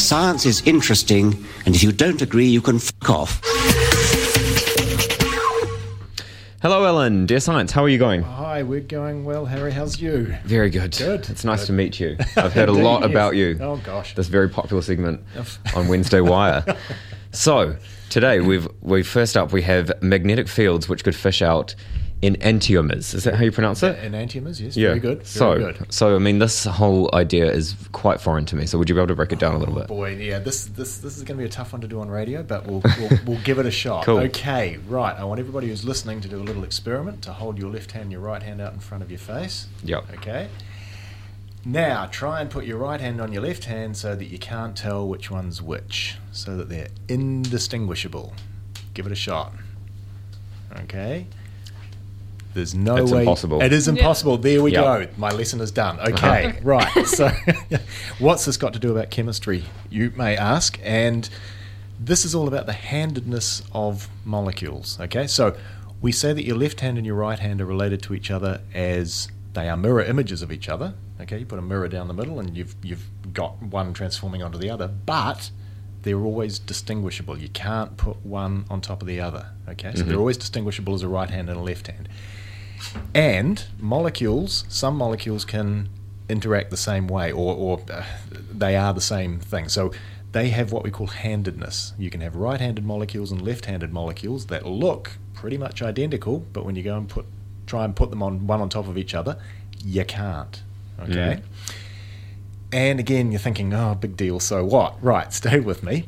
science is interesting, and if you don't agree, you can fuck off. Hello, Ellen. Dear Science, how are you going? Hi, we're going well. Harry, how's you? Very good. Good. It's nice to meet you. I've heard a lot about you. Oh, gosh. This very popular segment on Wednesday Wire. So, today, first up, we have magnetic fields which could fish out enantiomers. Is that how you pronounce it? Enantiomers, yes. Yeah. Very good. Very good. So, I mean, this whole idea is quite foreign to me. So, would you be able to break it down a little bit? Boy, yeah, this is going to be a tough one to do on radio, but we'll give it a shot. Cool. Okay, right. I want everybody who's listening to do a little experiment to hold your left hand and your right hand out in front of your face. Yep. Okay. Now, try and put your right hand on your left hand so that you can't tell which one's which, so that they're indistinguishable. Give it a shot. Okay. There's no way. It's impossible. It is impossible. Yeah. There we Yep. go. My lesson is done. Okay, right. So, what's this got to do about chemistry, you may ask? And this is all about the handedness of molecules. Okay, so we say that your left hand and your right hand are related to each other as they are mirror images of each other. Okay, you put a mirror down the middle and you've got one transforming onto the other, but they're always distinguishable. You can't put one on top of the other. Okay, so they're always distinguishable as a right hand and a left hand. And molecules, some molecules can interact the same way, or they are the same thing. So they have what we call handedness. You can have right-handed molecules and left-handed molecules that look pretty much identical, but when you go and try and put them on one on top of each other, you can't. Okay? And again, you're thinking, oh, big deal, so what? Right, stay with me.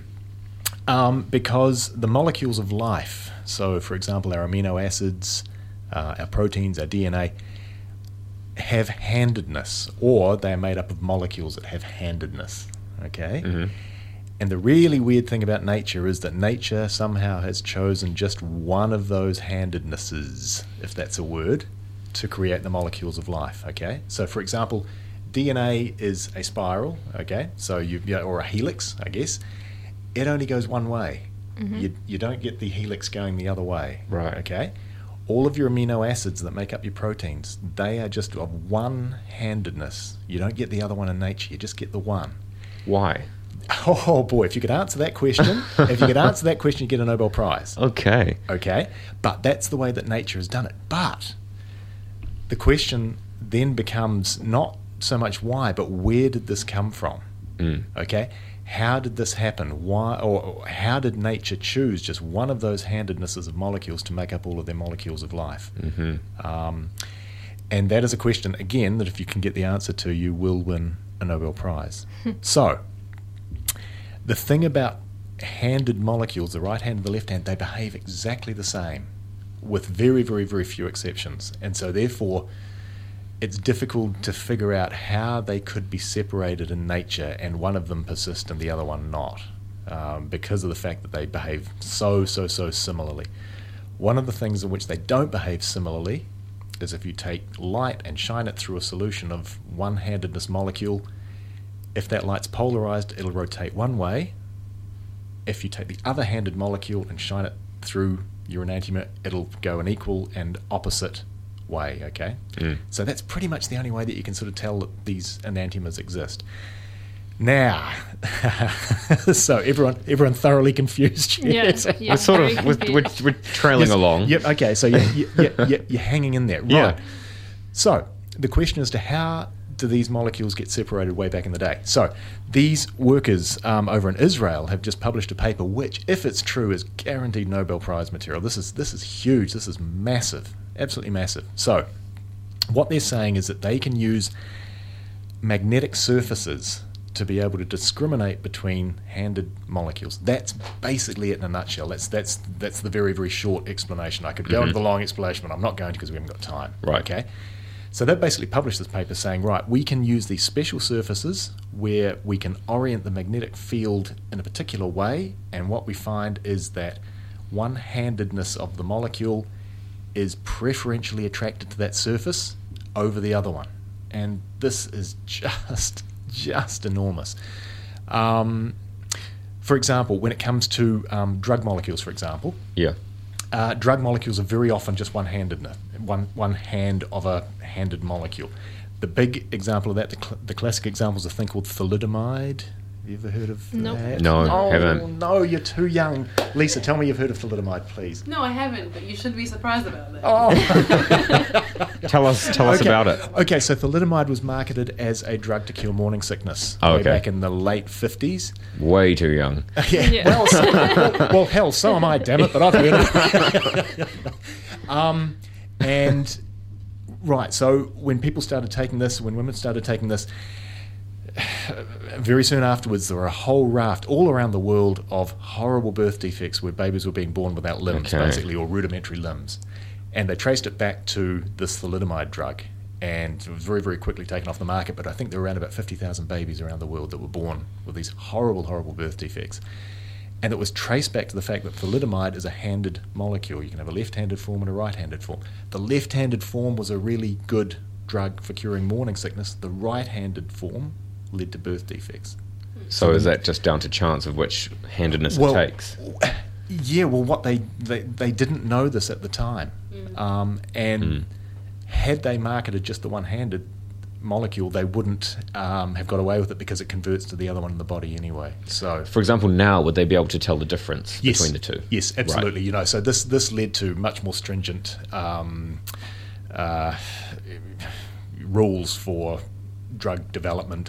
Because the molecules of life, so for example, our amino acids, our proteins, our DNA, have handedness, or they're made up of molecules that have handedness. Okay? And the really weird thing about nature is that nature somehow has chosen just one of those handednesses, if that's a word, to create the molecules of life. Okay? So for example, DNA is a spiral, okay? So or a helix, I guess. It only goes one way. You don't get the helix going the other way. Right. Okay? All of your amino acids that make up your proteins, they are just of one-handedness. You don't get the other one in nature. You just get the one. Why? Oh boy, if you could answer that question, you get a Nobel Prize. Okay. Okay? But that's the way that nature has done it. But the question then becomes not so much why, but where did this come from? Okay? How did this happen? Why, or how did nature choose just one of those handednesses of molecules to make up all of their molecules of life? And that is a question, again, that if you can get the answer to, you will win a Nobel Prize. So, the thing about handed molecules, the right hand and the left hand, they behave exactly the same, with very, very, very few exceptions. And so, therefore, it's difficult to figure out how they could be separated in nature and one of them persist and the other one not, because of the fact that they behave so similarly. One of the things in which they don't behave similarly is if you take light and shine it through a solution of one-handedness molecule, if that light's polarized, it'll rotate one way. If you take the other-handed molecule and shine it through your enantiomer, it'll go an equal and opposite way, okay? So that's pretty much the only way that you can sort of tell that these enantiomers exist. Now, so everyone thoroughly confused. Yes. Yeah, We're trailing along. Yep. Okay. So you're hanging in there, right? Yeah. So the question as to how do these molecules get separated way back in the day? So these workers over in Israel have just published a paper which, if it's true, is guaranteed Nobel Prize material. This is huge. This is massive. Absolutely massive. So what they're saying is that they can use magnetic surfaces to be able to discriminate between handed molecules. That's basically it in a nutshell. That's the very, very short explanation. I could go into the long explanation, but I'm not going to because we haven't got time. Right. Okay. So they've basically published this paper saying, right, we can use these special surfaces where we can orient the magnetic field in a particular way, and what we find is that one-handedness of the molecule is preferentially attracted to that surface over the other one. And this is just enormous. For example, when it comes to drug molecules, for example, drug molecules are very often just one-handed of a handed molecule. The big example of that, the classic example is a thing called thalidomide. You ever heard of Nope. that? No, Oh, haven't. no, you're too young. Lisa, tell me you've heard of thalidomide, please. No, I haven't, but you should be surprised about that. Oh. Tell us about it. Okay, so thalidomide was marketed as a drug to cure morning sickness Oh, way okay. back in the late 50s. Way too young. Yeah. Yeah. Well, hell, so am I, damn it, but I've heard it. And, right, so when people started taking this, when women started taking this, very soon afterwards, there were a whole raft all around the world of horrible birth defects where babies were being born without limbs, Okay. basically, or rudimentary limbs. And they traced it back to this thalidomide drug. And it was very, very quickly taken off the market. But I think there were around about 50,000 babies around the world that were born with these horrible, horrible birth defects. And it was traced back to the fact that thalidomide is a handed molecule. You can have a left-handed form and a right-handed form. The left-handed form was a really good drug for curing morning sickness. The right-handed form led to birth defects. So is that just down to chance of which handedness Well, it takes? Yeah, well, what they didn't know this at the time. And had they marketed just the one-handed molecule, they wouldn't have got away with it because it converts to the other one in the body anyway. So, For example, now would they be able to tell the difference yes, between the two? Yes, absolutely. You know, so this led to much more stringent rules for drug development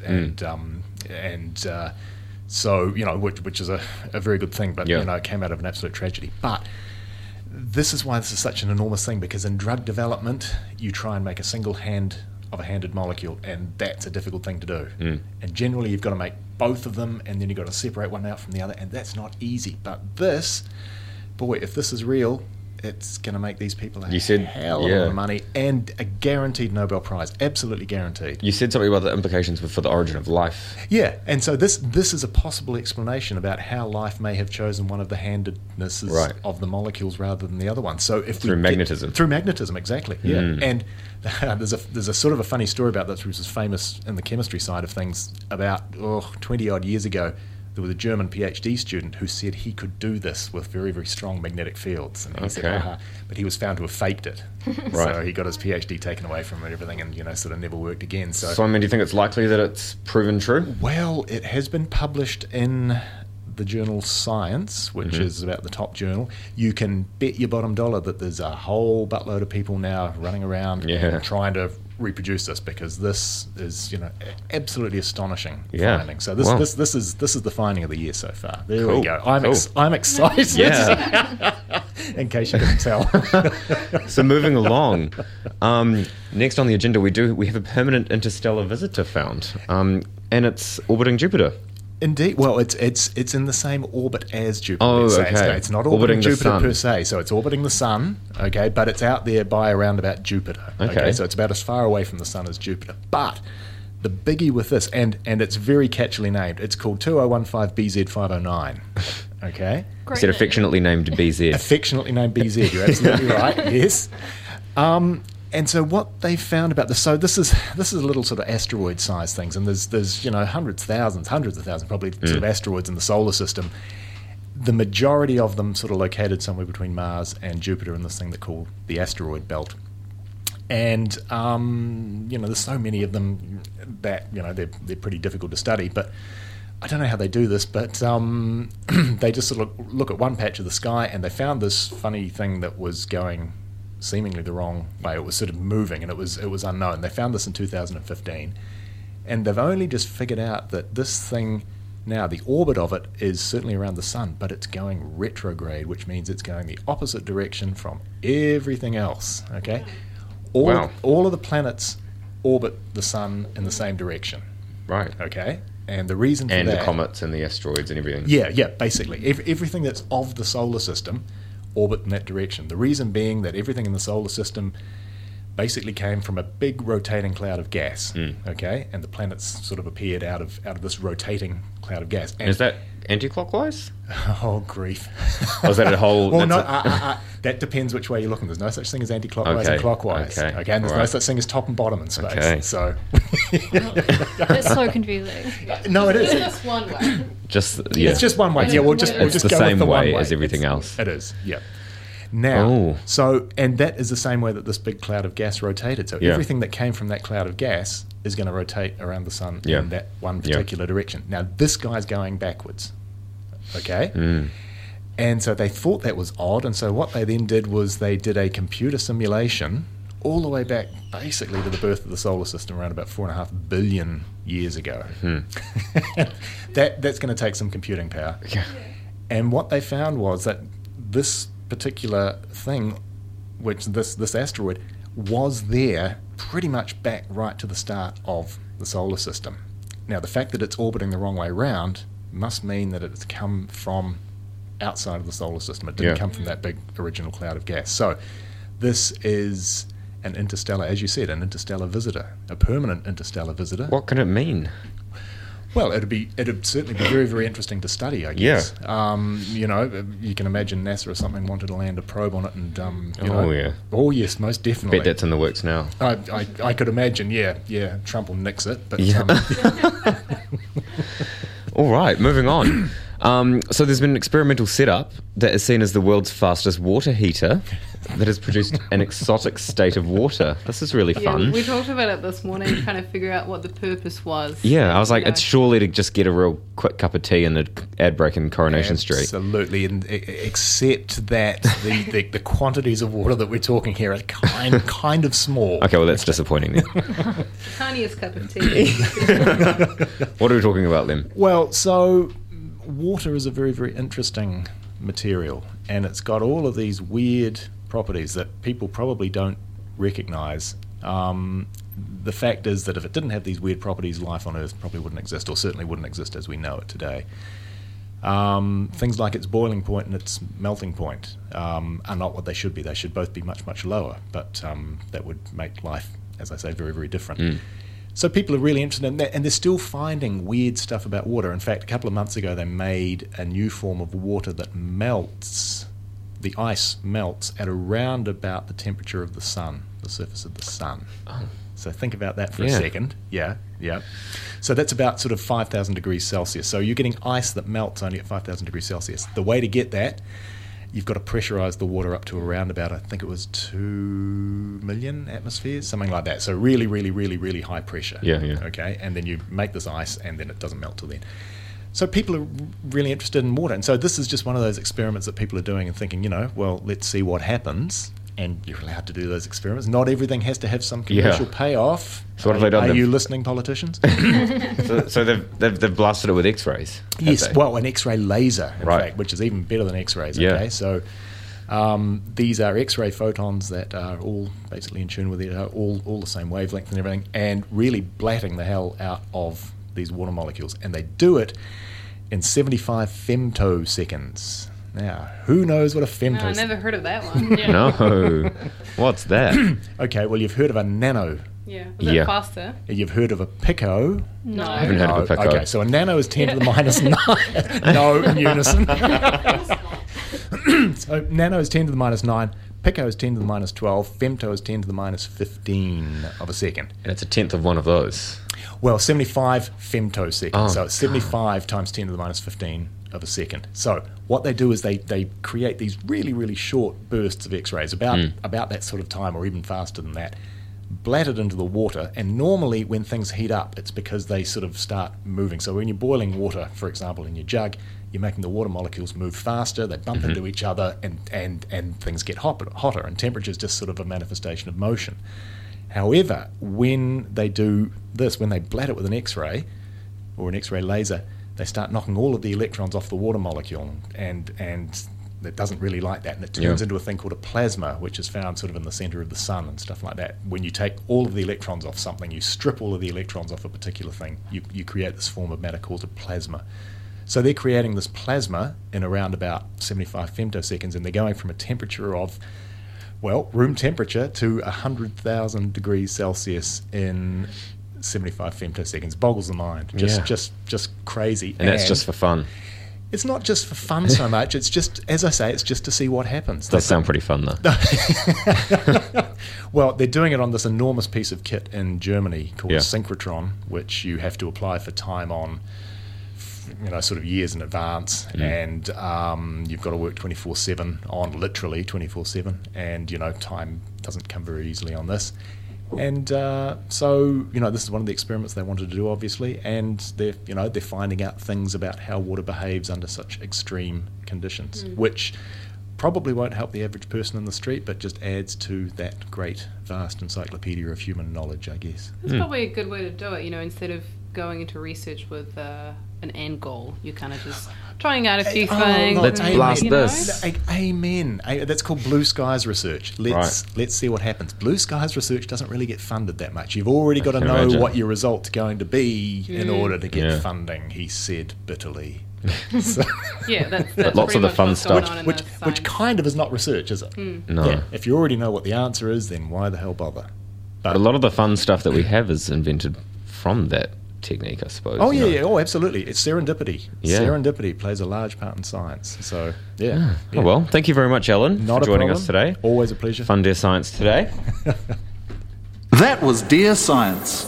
and so, you know, which is a very good thing, but Yeah. you know, it came out of an absolute tragedy. But this is why this is such an enormous thing, because in drug development you try and make a single hand of a handed molecule, and that's a difficult thing to do. And generally you've got to make both of them, and then you've got to separate one out from the other, and that's not easy. But this, boy, if this is real, it's going to make these people a You said- hell of a lot of money, and a guaranteed Nobel Prize, absolutely guaranteed. You said something about the implications for the origin of life. Yeah, and so this is a possible explanation about how life may have chosen one of the handednesses Right. of the molecules rather than the other one. So if Through we magnetism. through magnetism, exactly. Yeah, and there's a sort of a funny story about this, which is famous in the chemistry side of things. About 20 odd years ago, there was a German PhD student who said he could do this with very, very strong magnetic fields, and he said, Okay. but he was found to have faked it. Right. So he got his PhD taken away from him and everything, and sort of never worked again. So, I mean, do you think it's likely that it's proven true? Well, it has been published in the journal Science, which is about the top journal. You can bet your bottom dollar that there's a whole buttload of people now running around Yeah. trying to reproduce this, because this is absolutely astonishing Yeah. finding. So this Wow. this is the finding of the year so far. There Cool. we go. I'm Cool. I'm excited. Yeah. In case you couldn't tell. So moving along, next on the agenda we have a permanent interstellar visitor found, and it's orbiting Jupiter. Indeed. Well, it's in the same orbit as Jupiter. Oh, let's say. okay. It's not Orbiting orbiting the Jupiter sun. per se. So it's orbiting the sun, okay, but it's out there by around about Jupiter. Okay. So it's about as far away from the sun as Jupiter. But the biggie with this, and it's very catchily named, it's called 2015 BZ509. Okay? Great Is it name. affectionately named BZ? Affectionately named BZ. You're absolutely right. Yes. And so what they found about this, so this is a little sort of asteroid-sized things, and there's hundreds of thousands probably sort of asteroids in the solar system. The majority of them sort of located somewhere between Mars and Jupiter in this thing they call the asteroid belt. And there's so many of them that they're pretty difficult to study. But I don't know how they do this, but they just sort of look at one patch of the sky, and they found this funny thing that was going seemingly the wrong way. It was sort of moving, and it was unknown. They found this in 2015, and they've only just figured out that this thing now, the orbit of it is certainly around the sun, but it's going retrograde, which means it's going the opposite direction from everything else. Okay, Wow. all of the planets orbit the sun in the same direction. Right. Okay, and the reason for And that, the comets and the asteroids and everything. yeah, basically. Everything that's of the solar system orbit in that direction. The reason being that everything in the solar system basically came from a big rotating cloud of gas, okay? And the planets sort of appeared out of this rotating cloud of gas. And Is that anti-clockwise? oh, grief. Or is that a whole... Well, no, that's that depends which way you're looking. There's no such thing as anti-clockwise Okay, and clockwise. okay, And there's no alright. such thing as top and bottom in space. Okay. So, It's so confusing. no, it It's is. just one way. just, yeah. It's just one way. Yeah, we'll just It's go the same with the one way way as everything It's- else. It is. Yeah. Now, and that is the same way that this big cloud of gas rotated. So Yeah. everything that came from that cloud of gas is going to rotate around the sun Yeah. in that one particular direction. Now, this guy's going backwards. Okay? And so they thought that was odd. And so what they then did was they did a computer simulation all the way back basically to the birth of the solar system around about 4.5 billion years ago. That's going to take some computing power. Yeah. And what they found was that this particular thing, which this asteroid, was there pretty much back right to the start of the solar system. Now, the fact that it's orbiting the wrong way round must mean that it's come from outside of the solar system. It didn't come from that big original cloud of gas. So this is an interstellar, as you said, an interstellar visitor, a permanent interstellar visitor. What can it mean? Well, it'd certainly be very, very interesting to study, I guess. You know, you can imagine NASA or something wanted to land a probe on it, and oh yes, most definitely. Bet that's in the works now. I could imagine, yeah. Trump will nix it, but All right, moving on. So there's been an experimental setup that is seen as the world's fastest water heater that has produced an exotic state of water. This is really fun. We talked about it this morning, trying to figure out what the purpose was. Yeah, I was like, it's surely to just get a real quick cup of tea in the ad break in Coronation Street. Absolutely, and except that the quantities of water that we're talking here are kind of small. Okay, well, that's disappointing then. Tiniest cup of tea. What are we talking about then? Well, so water is a very, very interesting material, and it's got all of these weird properties that people probably don't recognise. The fact is that if it didn't have these weird properties, life on Earth probably wouldn't exist, or certainly wouldn't exist as we know it today. Things like its boiling point and its melting point are not what they should be. They should both be much, much lower, but that would make life, as I say, very, very different. So people are really interested in that, and they're still finding weird stuff about water. In fact, a couple of months ago, they made a new form of water that melts. The ice melts at around about the temperature of the sun, the surface of the sun. Oh. So think about that for a second. Yeah. So that's about sort of 5,000 degrees Celsius. So you're getting ice that melts only at 5,000 degrees Celsius. The way to get that, you've got to pressurize the water up to around about, I think it was 2 million atmospheres, something like that. So really, really, really, really high pressure. Yeah. Okay, and then you make this ice, and then it doesn't melt till then. So people are really interested in water. And so this is just one of those experiments that people are doing and thinking, well, let's see what happens. And you're allowed to do those experiments. Not everything has to have some commercial payoff. So what have they done? Are you listening, politicians? So they've blasted it with X-rays. Yes, well, an X-ray laser, in Right. fact, which is even better than X-rays. Yeah. Okay, so these are X-ray photons that are all basically in tune with it, are all the same wavelength and everything, and really blatting the hell out of these water molecules. And they do it in 75 femtoseconds. Now, who knows what a femtosecond No, I never heard of that one. No. What's that? Okay, well, you've heard of a nano. Yeah. Was it faster? You've heard of a pico. No. I haven't heard of a pico. Okay, so a nano is 10 to the minus 9. No, in unison. So nano is 10 to the minus 9. Pico is 10 to the minus 12. Femto is 10 to the minus 15 of a second. And it's a tenth of one of those. Well, 75 femtoseconds. Oh, So it's 75 times 10 to the minus 15 of a second. So what they do is they create these really, really short bursts of X-rays, about that sort of time or even faster than that, blatted into the water. And normally when things heat up, it's because they sort of start moving. So when you're boiling water, for example, in your jug, you're making the water molecules move faster, they bump into each other, and things get hotter, and temperature is just sort of a manifestation of motion. However, when they do this, when they blat it with an X-ray or an X-ray laser, they start knocking all of the electrons off the water molecule, and it doesn't really like that, and it turns into a thing called a plasma, which is found sort of in the centre of the sun and stuff like that. When you take all of the electrons off something, you strip all of the electrons off a particular thing, you create this form of matter called a plasma. So they're creating this plasma in around about 75 femtoseconds, and they're going from a temperature of, well, room temperature to 100,000 degrees Celsius in 75 femtoseconds. Boggles the mind. Just crazy. And that's just for fun. It's not just for fun so much. It's just, as I say, it's just to see what happens. Does sound pretty fun, though. Well, they're doing it on this enormous piece of kit in Germany called synchrotron, which you have to apply for time on sort of years in advance, and you've got to work 24/7 on literally 24/7, and time doesn't come very easily on this. And so this is one of the experiments they wanted to do, obviously, and they're finding out things about how water behaves under such extreme conditions, which probably won't help the average person in the street, but just adds to that great, vast encyclopedia of human knowledge, I guess. That's probably a good way to do it, instead of going into research with an end goal. You're kind of just trying out a few things. Let's blast this. Amen. That's called blue skies research. Let's see what happens. Blue skies research doesn't really get funded that much. You've already got to know what your result's going to be in order to get funding, he said bitterly. So, yeah, that's lots of the fun stuff, which kind of is not research, is it? No. Yeah, if you already know what the answer is, then why the hell bother? But a lot of the fun stuff that we have is invented from that technique, I suppose. Oh yeah, oh absolutely. It's serendipity. Yeah. Serendipity plays a large part in science. So yeah. Oh well, thank you very much, Alan, Not for joining a us problem. today. Always a pleasure. Fun Dear Science today. That was Dear Science.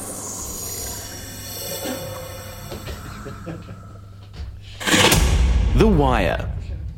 The Wire.